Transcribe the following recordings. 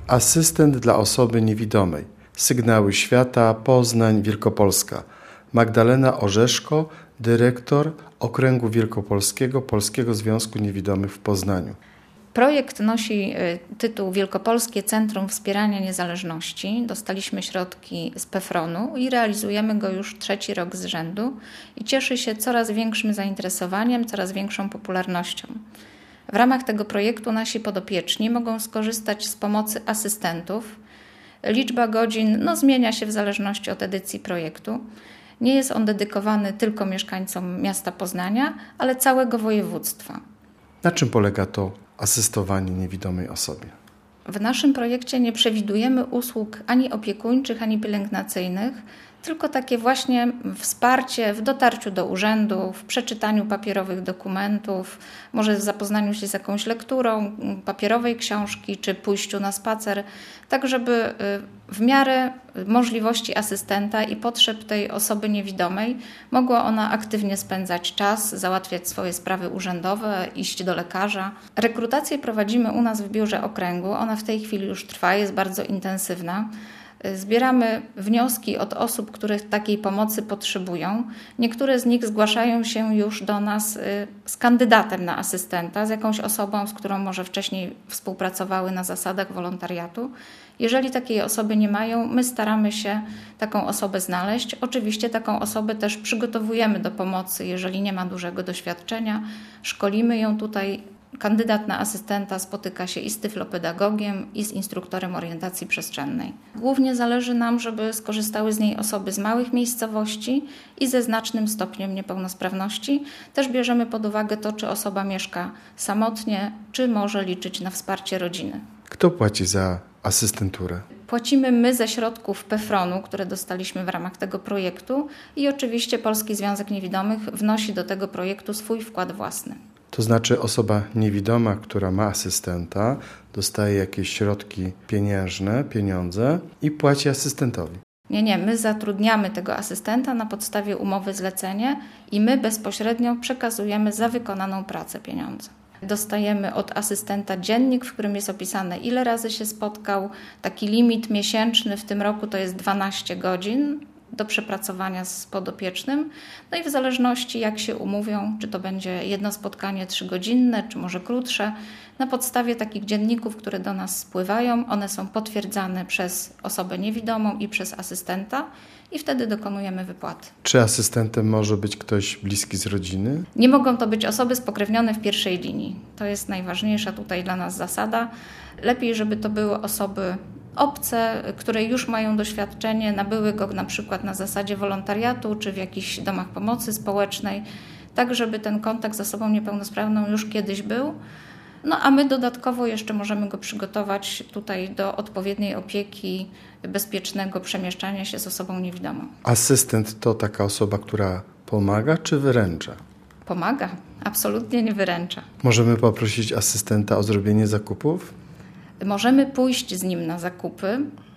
Asystent dla osoby niewidomej. Sygnały Świata, Poznań, Wielkopolska. Magdalena Orzeszko, dyrektor Okręgu Wielkopolskiego Polskiego Związku Niewidomych w Poznaniu. Projekt nosi tytuł Wielkopolskie Centrum Wspierania Niezależności. Dostaliśmy środki z PFRON-u i realizujemy go już 3. rok z rzędu i cieszy się coraz większym zainteresowaniem, coraz większą popularnością. W ramach tego projektu nasi podopieczni mogą skorzystać z pomocy asystentów. Liczba godzin zmienia się w zależności od edycji projektu. Nie jest on dedykowany tylko mieszkańcom miasta Poznania, ale całego województwa. Na czym polega to asystowanie niewidomej osobie? W naszym projekcie nie przewidujemy usług ani opiekuńczych, ani pielęgnacyjnych, tylko takie właśnie wsparcie w dotarciu do urzędu, w przeczytaniu papierowych dokumentów, może w zapoznaniu się z jakąś lekturą papierowej książki, czy pójściu na spacer, tak żeby w miarę możliwości asystenta i potrzeb tej osoby niewidomej mogła ona aktywnie spędzać czas, załatwiać swoje sprawy urzędowe, iść do lekarza. Rekrutację prowadzimy u nas w biurze okręgu, ona w tej chwili już trwa, jest bardzo intensywna. Zbieramy wnioski od osób, które takiej pomocy potrzebują. Niektóre z nich zgłaszają się już do nas z kandydatem na asystenta, z jakąś osobą, z którą może wcześniej współpracowały na zasadach wolontariatu. Jeżeli takiej osoby nie mają, my staramy się taką osobę znaleźć. Oczywiście taką osobę też przygotowujemy do pomocy, jeżeli nie ma dużego doświadczenia. Szkolimy ją tutaj. Kandydat na asystenta spotyka się i z tyflopedagogiem, i z instruktorem orientacji przestrzennej. Głównie zależy nam, żeby skorzystały z niej osoby z małych miejscowości i ze znacznym stopniem niepełnosprawności. Też bierzemy pod uwagę to, czy osoba mieszka samotnie, czy może liczyć na wsparcie rodziny. Kto płaci za asystenturę? Płacimy my ze środków PFRON-u, które dostaliśmy w ramach tego projektu i oczywiście Polski Związek Niewidomych wnosi do tego projektu swój wkład własny. To znaczy osoba niewidoma, która ma asystenta, dostaje jakieś środki pieniężne, pieniądze i płaci asystentowi. Nie, my zatrudniamy tego asystenta na podstawie umowy zlecenie i my bezpośrednio przekazujemy za wykonaną pracę pieniądze. Dostajemy od asystenta dziennik, w którym jest opisane, ile razy się spotkał. Taki limit miesięczny w tym roku to jest 12 godzin do przepracowania z podopiecznym. I w zależności jak się umówią, czy to będzie jedno spotkanie 3-godzinne, czy może krótsze, na podstawie takich dzienników, które do nas spływają, one są potwierdzane przez osobę niewidomą i przez asystenta i wtedy dokonujemy wypłaty. Czy asystentem może być ktoś bliski z rodziny? Nie mogą to być osoby spokrewnione w pierwszej linii. To jest najważniejsza tutaj dla nas zasada. Lepiej, żeby to były osoby obce, które już mają doświadczenie, nabyły go na przykład na zasadzie wolontariatu czy w jakichś domach pomocy społecznej, tak żeby ten kontakt z osobą niepełnosprawną już kiedyś był. A my dodatkowo jeszcze możemy go przygotować tutaj do odpowiedniej opieki, bezpiecznego przemieszczania się z osobą niewidomą. Asystent to taka osoba, która pomaga czy wyręcza? Pomaga, absolutnie nie wyręcza. Możemy poprosić asystenta o zrobienie zakupów? Możemy pójść z nim na zakupy.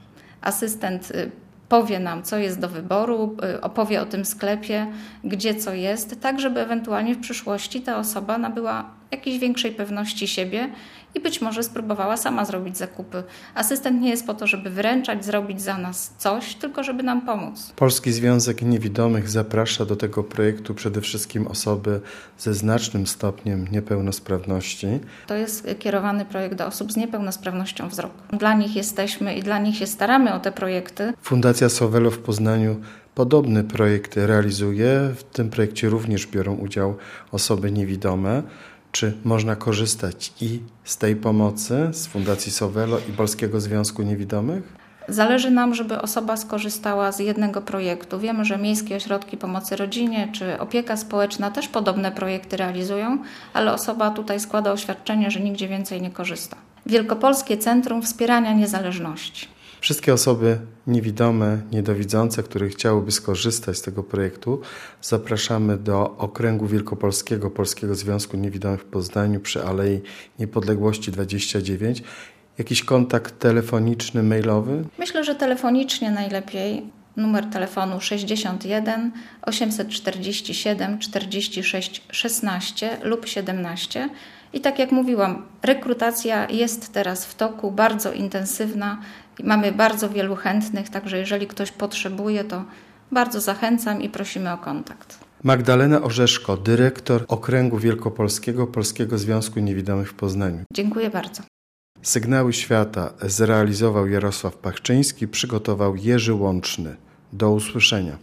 Asystent powie nam, co jest do wyboru, opowie o tym sklepie, gdzie co jest, tak żeby ewentualnie w przyszłości ta osoba nabyła jakiejś większej pewności siebie i być może spróbowała sama zrobić zakupy. Asystent nie jest po to, żeby wyręczać, zrobić za nas coś, tylko żeby nam pomóc. Polski Związek Niewidomych zaprasza do tego projektu przede wszystkim osoby ze znacznym stopniem niepełnosprawności. To jest kierowany projekt do osób z niepełnosprawnością wzroku. Dla nich jesteśmy i dla nich się staramy o te projekty. Fundacja Sowelo w Poznaniu podobny projekt realizuje. W tym projekcie również biorą udział osoby niewidome. Czy można korzystać i z tej pomocy, z Fundacji Sowelo i Polskiego Związku Niewidomych? Zależy nam, żeby osoba skorzystała z jednego projektu. Wiemy, że miejskie ośrodki pomocy rodzinie czy opieka społeczna też podobne projekty realizują, ale osoba tutaj składa oświadczenie, że nigdzie więcej nie korzysta. Wielkopolskie Centrum Wspierania Niezależności. Wszystkie osoby niewidome, niedowidzące, które chciałyby skorzystać z tego projektu, zapraszamy do Okręgu Wielkopolskiego Polskiego Związku Niewidomych w Poznaniu przy Alei Niepodległości 29. Jakiś kontakt telefoniczny, mailowy? Myślę, że telefonicznie najlepiej. Numer telefonu 61 847 46 16 lub 17. I tak jak mówiłam, rekrutacja jest teraz w toku, bardzo intensywna. Mamy bardzo wielu chętnych, także jeżeli ktoś potrzebuje, to bardzo zachęcam i prosimy o kontakt. Magdalena Orzeszko, dyrektor Okręgu Wielkopolskiego Polskiego Związku Niewidomych w Poznaniu. Dziękuję bardzo. Sygnały świata zrealizował Jarosław Pachczyński, przygotował Jerzy Łączny. Do usłyszenia.